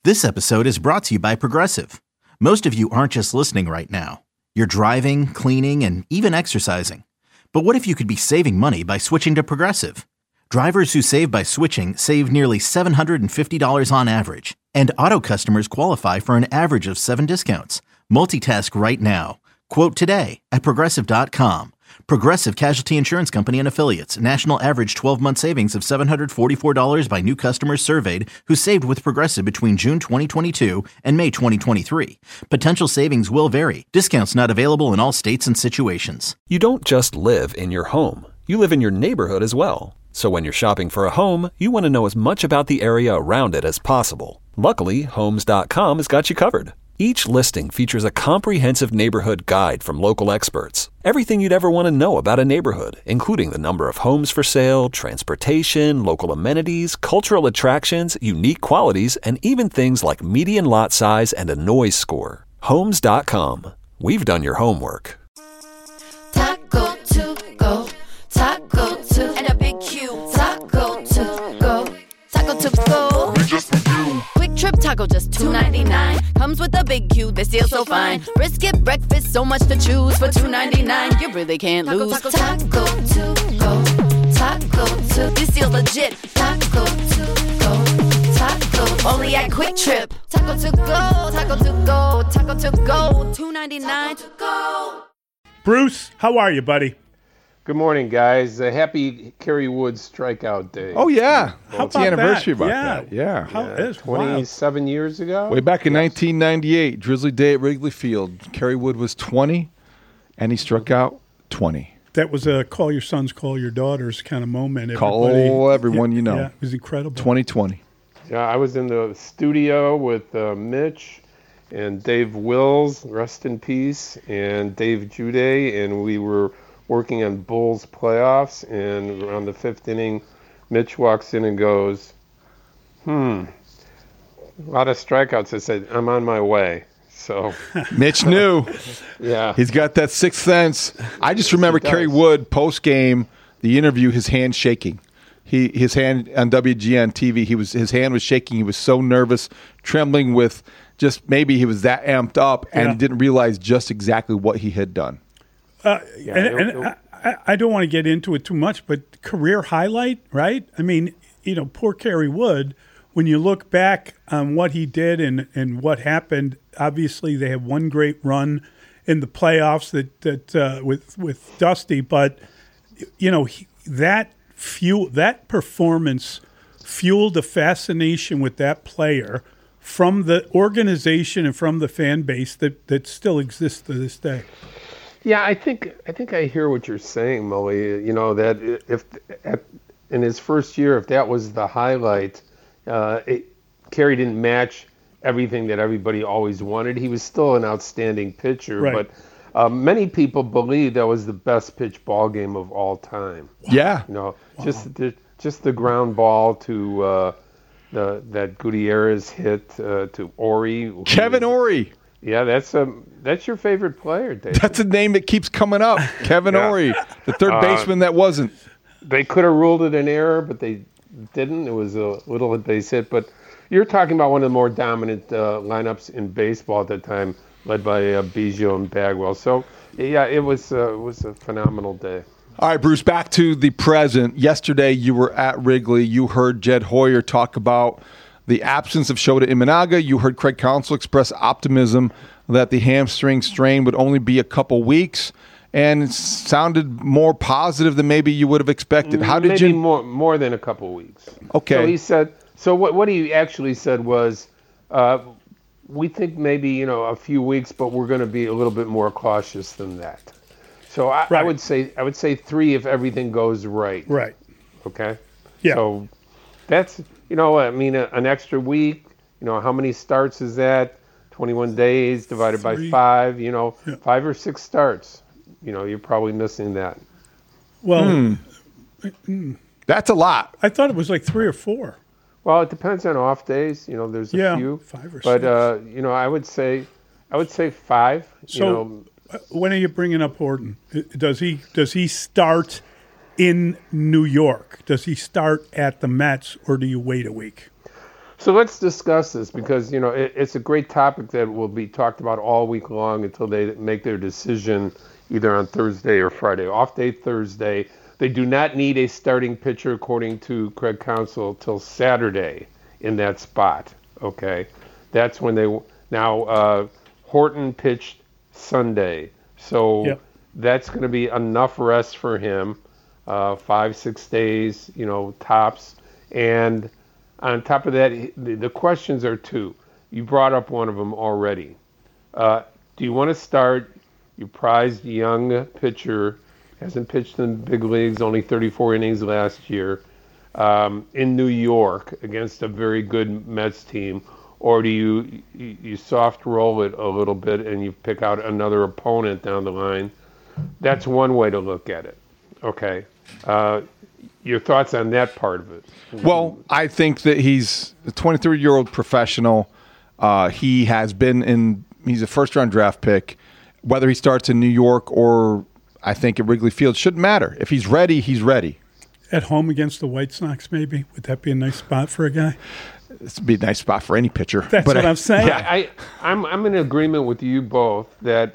This episode is brought to you by Progressive. Most of you aren't just listening right now. You're driving, cleaning, and even exercising. But what if you could be saving money by switching to Progressive? Drivers who save by switching save nearly $750 on average. And auto customers qualify for an average of 7 discounts. Multitask right now. Quote today at Progressive.com. Progressive Casualty Insurance Company and Affiliates. National average 12-month savings of $744 by new customers surveyed who saved with Progressive between June 2022 and May 2023. Potential savings will vary. Discounts not available in all states and situations. You don't just live in your home. You live in your neighborhood as well. So when you're shopping for a home, you want to know as much about the area around it as possible. Luckily, Homes.com has got you covered. Each listing features a comprehensive neighborhood guide from local experts. Everything you'd ever want to know about a neighborhood, including the number of homes for sale, transportation, local amenities, cultural attractions, unique qualities, and even things like median lot size and a noise score. Homes.com. We've done your homework. Taco to go, taco to, and a big Q. Taco to go, taco to go. Quick Trip Taco, just $2.99. Comes with a big Q, this deal so fine. Brisket breakfast, so much to choose for $2.99. You really can't lose. Taco to go, taco to. This deal legit. Taco to go, taco. Only at Quick Trip. Taco to go, taco to go, taco to go. $2.99 to go. Bruce, how are you, buddy? Good morning, guys. Happy Kerry Wood's strikeout day. Oh, yeah. How It's the about anniversary that? about that. Yeah. It's 27 years ago? Way back in 1998, Drizzly Day at Wrigley Field. Kerry Wood was 20, and he struck out 20. That was a call your sons, call your daughters kind of moment. Call everyone you know. Yeah, it was incredible. 2020. Yeah, I was in the studio with Mitch and Dave Wills, rest in peace, and Dave Jude, and we were working on Bulls playoffs, and around the 5th inning, Mitch walks in and goes, a lot of strikeouts. I said, I'm on my way. So Mitch knew. Yeah. He's got that sixth sense. I just remember Kerry Wood, post-game, the interview, his hand shaking. His hand on WGN TV, his hand was shaking. He was so nervous, trembling with just maybe he was that amped up and didn't realize just exactly what he had done. I don't want to get into it too much, but career highlight, right? I mean, poor Kerry Wood, when you look back on what he did and what happened, obviously they had one great run in the playoffs that with Dusty, but that performance fueled a fascination with that player from the organization and from the fan base that still exists to this day. Yeah, I think I hear what you're saying, Mully. That in his first year, if that was the highlight, Kerry didn't match everything that everybody always wanted. He was still an outstanding pitcher, right. But many people believe that was the best pitch ball game of all time. Yeah, just the ground ball to that Gutierrez hit to Ori. Kevin Ori. Yeah, that's your favorite player, Dave. That's a name that keeps coming up. Kevin Ori, the third baseman that wasn't. They could have ruled it an error, but they didn't. It was a little base hit. But you're talking about one of the more dominant lineups in baseball at that time, led by Biggio and Bagwell. So, yeah, it was a phenomenal day. All right, Bruce, back to the present. Yesterday, you were at Wrigley. You heard Jed Hoyer talk about the absence of Shota Imanaga. You heard Craig Counsell express optimism that the hamstring strain would only be a couple weeks, and it sounded more positive than maybe you would have expected. How did maybe more than a couple weeks? Okay. So he said. So what he actually said was, we think maybe a few weeks, but we're going to be a little bit more cautious than that. So I would say 3 if everything goes right. Right. Okay. Yeah. So that's. An extra week, how many starts is that? 21 days divided by 5, 5 or 6 starts. You're probably missing that. Well, that's a lot. I thought it was like 3 or 4. Well, it depends on off days. There's a few. 5 or 6. But, I would say 5. So when are you bringing up Horton? Does he start in New York? Does he start at the Mets, or do you wait a week? So let's discuss this because, it's a great topic that will be talked about all week long until they make their decision either on Thursday or Friday. Off day Thursday. They do not need a starting pitcher, according to Craig Counsell, till Saturday in that spot. Okay. That's when now Horton pitched Sunday. So that's going to be enough rest for him, 5-6 days, tops. And on top of that, the questions are two. You brought up one of them already. Do you want to start your prized young pitcher, hasn't pitched in the big leagues, only 34 innings last year, in New York against a very good Mets team, or do you soft roll it a little bit and you pick out another opponent down the line? That's one way to look at it. Okay. Your thoughts on that part of it? Well, I think that he's a 23-year-old professional. He has been he's a first-round draft pick. Whether he starts in New York or I think at Wrigley Field shouldn't matter. If he's ready, he's ready. At home against the White Sox, maybe? Would that be a nice spot for a guy? This would be a nice spot for any pitcher. That's what I'm saying. Yeah, I'm in agreement with you both that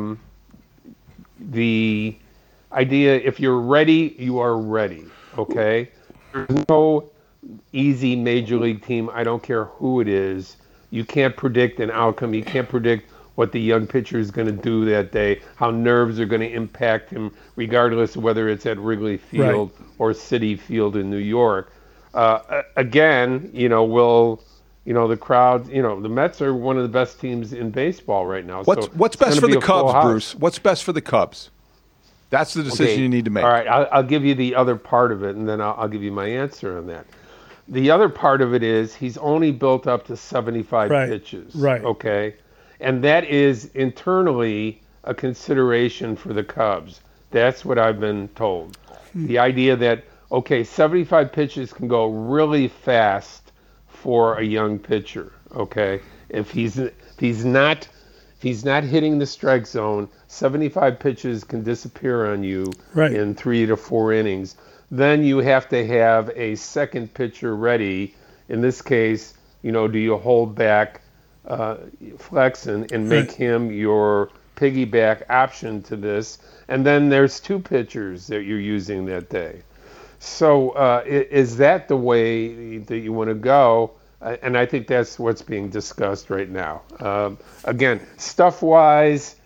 the idea, if you're ready, you are ready, okay? There's no easy major league team. I don't care who it is. You can't predict an outcome. You can't predict what the young pitcher is going to do that day, how nerves are going to impact him, regardless of whether it's at Wrigley Field or Citi Field in New York. Again, the crowd, the Mets are one of the best teams in baseball right now. What's best for the Cubs, Bruce? What's best for the Cubs? That's the decision you need to make. All right, I'll give you the other part of it, and then I'll give you my answer on that. The other part of it is he's only built up to 75 pitches. Right. Okay? And that is internally a consideration for the Cubs. That's what I've been told. The idea that, 75 pitches can go really fast for a young pitcher, okay? If he's not hitting the strike zone, 75 pitches can disappear on you in 3 to 4 innings. Then you have to have a second pitcher ready. In this case, do you hold back Flexen and make him your piggyback option to this? And then there's 2 pitchers that you're using that day. So is that the way that you want to go? And I think that's what's being discussed right now. Again, stuff-wise,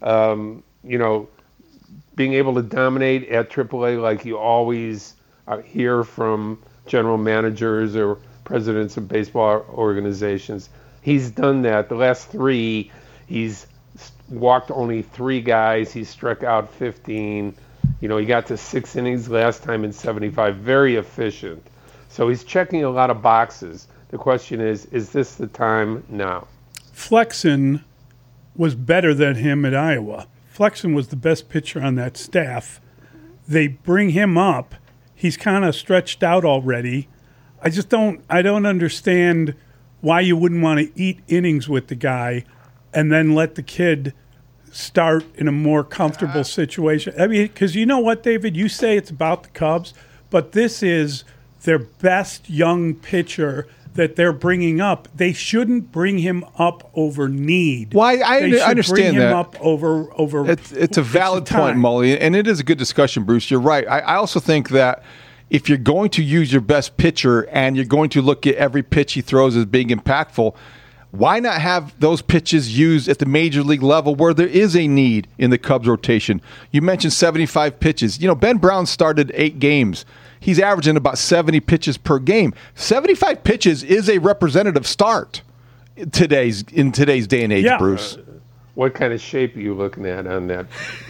being able to dominate at AAA like you always hear from general managers or presidents of baseball organizations. He's done that. The last 3, he's walked only 3 guys. He struck out 15. He got to 6 innings last time in 75. Very efficient. So he's checking a lot of boxes. The question is this the time now? Flexen was better than him at Iowa. Flexen was the best pitcher on that staff. They bring him up. He's kind of stretched out already. I don't understand why you wouldn't want to eat innings with the guy and then let the kid start in a more comfortable situation. I mean, because you know what, David? You say it's about the Cubs, but this is their best young pitcher that they're bringing up. They shouldn't bring him up over need. Why? I understand bring that. Him up over. It's a valid point, Mully, and it is a good discussion, Bruce. You're right. I also think that if you're going to use your best pitcher and you're going to look at every pitch he throws as being impactful, why not have those pitches used at the major league level where there is a need in the Cubs rotation? You mentioned 75 pitches. Ben Brown started 8 games. He's averaging about 70 pitches per game. 75 pitches is a representative start in today's day and age, Bruce. What kind of shape are you looking at on that?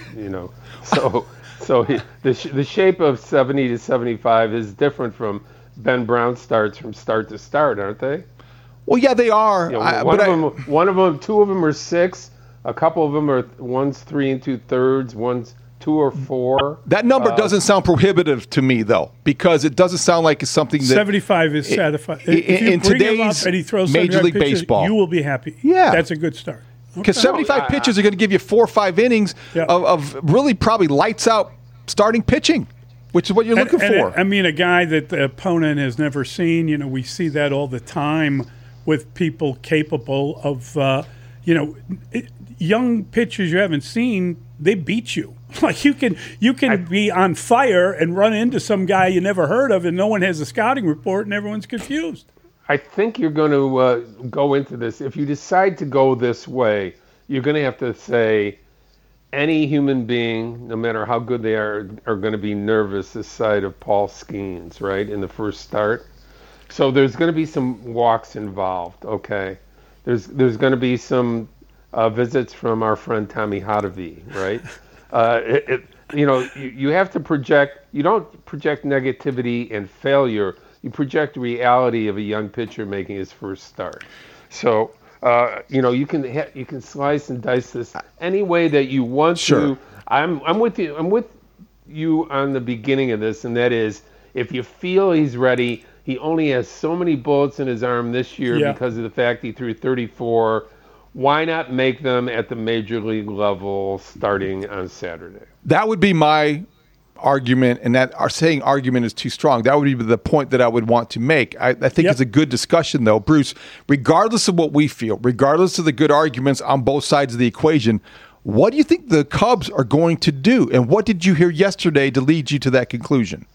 The shape of 70 to 75 is different from Ben Brown starts from start to start, aren't they? Well, yeah, they are. One of them, 2 of them are 6. A couple of them are one's 3 2/3, one's 2 or 4. That number doesn't sound prohibitive to me, though, because it doesn't sound like it's something that 75 is satisfying. If you in bring today's him up and he throws Major League pitches, Baseball, you will be happy. Yeah, that's a good start. Because 75 pitches are going to give you 4 or 5 innings of really probably lights out starting pitching, which is what you're looking for. I mean, a guy that the opponent has never seen. We see that all the time. with people capable of, young pitchers you haven't seen, they beat you. Like you can be on fire and run into some guy you never heard of, and no one has a scouting report, and everyone's confused. I think you're going to go into this. If you decide to go this way, you're going to have to say any human being, no matter how good they are going to be nervous this side of Paul Skeens, right, in the first start. So there's going to be some walks involved, okay? There's going to be some visits from our friend Tommy Hotovy, right? You have to project. You don't project negativity and failure. You project reality of a young pitcher making his first start. So you can slice and dice this any way that you want to. I'm with you. I'm with you on the beginning of this, and that is if you feel he's ready. He only has so many bullets in his arm this year because of the fact he threw 34. Why not make them at the major league level starting on Saturday? That would be my argument, and that our saying argument is too strong. That would be the point that I would want to make. I think it's a good discussion, though. Bruce, regardless of what we feel, regardless of the good arguments on both sides of the equation, what do you think the Cubs are going to do? And what did you hear yesterday to lead you to that conclusion?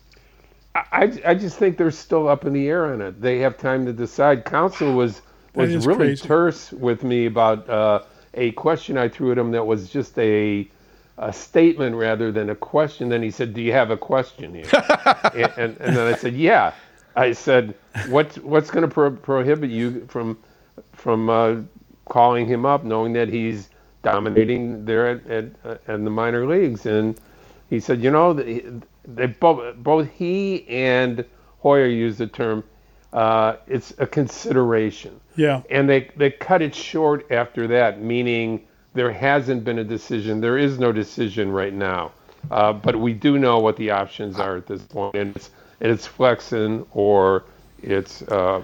I just think they're still up in the air on it. They have time to decide. Counsell was really crazy. terse with me about a question I threw at him that was just a statement rather than a question. Then he said, "Do you have a question here?" and then I said, "Yeah." I said, "What's going to prohibit you from calling him up, knowing that he's dominating there at the minor leagues?" And he said, they both he and Hoyer used the term, it's a consideration. Yeah. And they cut it short after that, meaning there hasn't been a decision. There is no decision right now. But we do know what the options are at this point, and it's Flexen or it's or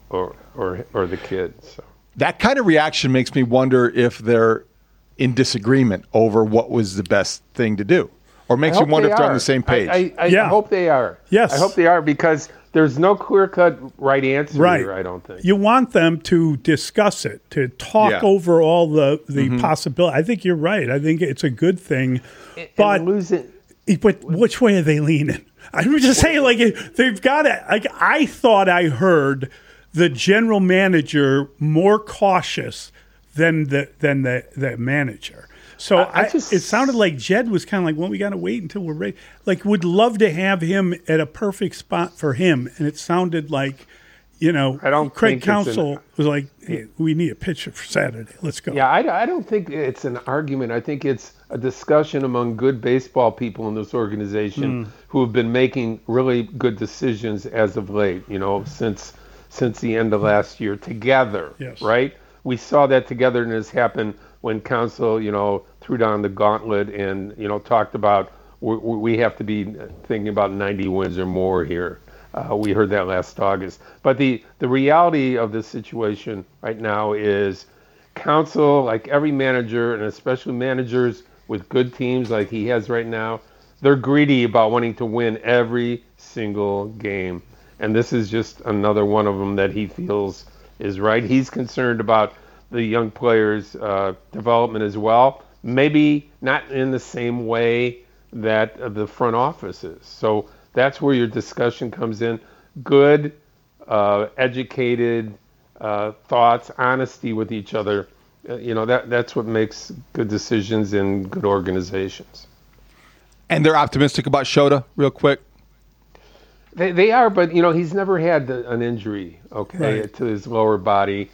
the kid. So that kind of reaction makes me wonder if they're in disagreement over what was the best thing to do. Or makes you wonder if they're on the same page. I hope they are. Yes. I hope they are, because there's no clear-cut right answer here, I don't think. You want them to discuss it, to talk over all the possibility. I think you're right. I think it's a good thing. But which way are they leaning? I'm just saying, they've got it. I thought I heard the general manager more cautious than the manager. So it sounded like Jed was kind of like, well, we got to wait until we're ready. Would love to have him at a perfect spot for him. And it sounded like, Craig Counsell was like, hey, we need a pitcher for Saturday. Let's go. Yeah, I don't think it's an argument. I think it's a discussion among good baseball people in this organization who have been making really good decisions as of late, since the end of last year together, right? We saw that togetherness happen when Counsell, threw down the gauntlet and, talked about we have to be thinking about 90 wins or more here. We heard that last August. But the reality of the situation right now is Counsell, like every manager, and especially managers with good teams like he has right now, they're greedy about wanting to win every single game. And this is just another one of them that he feels is right. He's concerned about the young players' development as well. Maybe not in the same way that the front office is. So that's where your discussion comes in. Good, educated thoughts, honesty with each other. That's what makes good decisions in good organizations. And they're optimistic about Shota, real quick. They are, but he's never had an injury, to his lower body.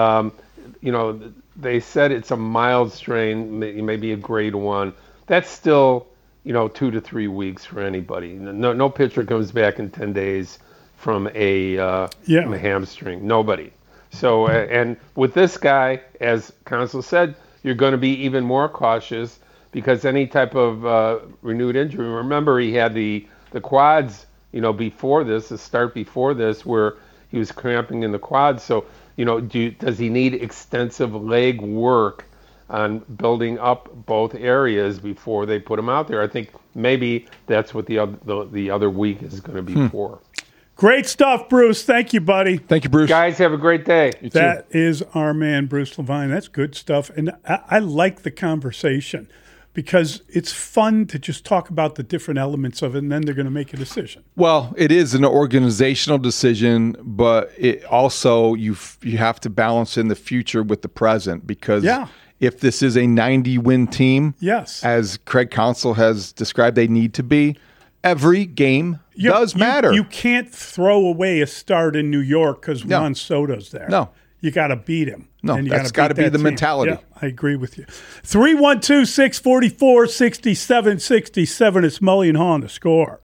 They said it's a mild strain, maybe a grade 1. That's still, 2 to 3 weeks for anybody. No pitcher comes back in 10 days from a hamstring. Nobody. So, and with this guy, as Counsell said, you're going to be even more cautious because any type of renewed injury. Remember, he had the quads, before this, the start before this, where he was cramping in the quads. So, does he need extensive leg work on building up both areas before they put him out there? I think maybe that's what the other week is going to be for. Great stuff, Bruce. Thank you, buddy. Thank you, Bruce. Guys, have a great day. That is our man, Bruce Levine. That's good stuff. And I like the conversation because it's fun to just talk about the different elements of it, and then they're going to make a decision. Well, it is an organizational decision, but it also you have to balance in the future with the present because if this is a 90-win team, as Craig Counsell has described they need to be, every game does matter. You can't throw away a start in New York because Juan Soto's there. No. You got to beat him. No, that's got to be the mentality. Yeah, I agree with you. 312-644-6767. It's Mully and Haw on The Score.